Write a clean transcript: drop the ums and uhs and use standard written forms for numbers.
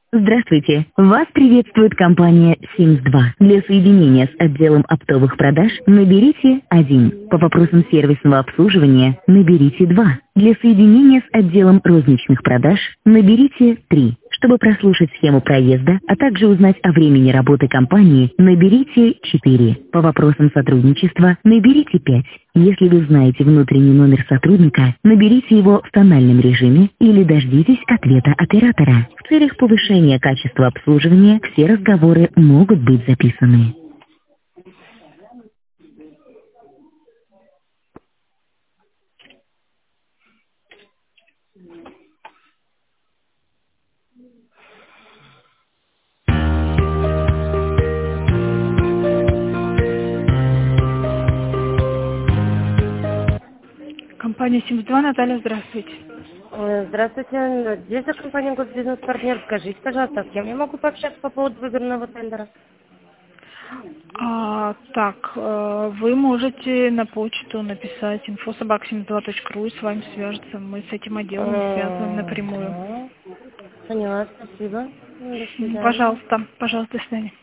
Здравствуйте! Вас приветствует компания Sims2. Для соединения с отделом оптовых продаж наберите 1. По вопросам сервисного обслуживания наберите 2. Для соединения с отделом розничных продаж наберите 3. Чтобы прослушать схему проезда, а также узнать о времени работы компании, наберите 4. По вопросам сотрудничества наберите 5. Если вы знаете внутренний номер сотрудника, наберите его в тональном режиме или дождитесь ответа оператора. В целях повышения качества обслуживания все разговоры могут быть записаны. Компания Sims2, Наталья, здравствуйте. Здравствуйте. Здесь за компания «Госбизнес-партнер». Скажите, пожалуйста, с кем я могу пообщаться по поводу выбранного тендера? Вы можете на почту написать info@sims2.ru и с вами свяжется. Мы с этим отделом связываем напрямую. Поняла, спасибо. До свидания. Пожалуйста, до свидания.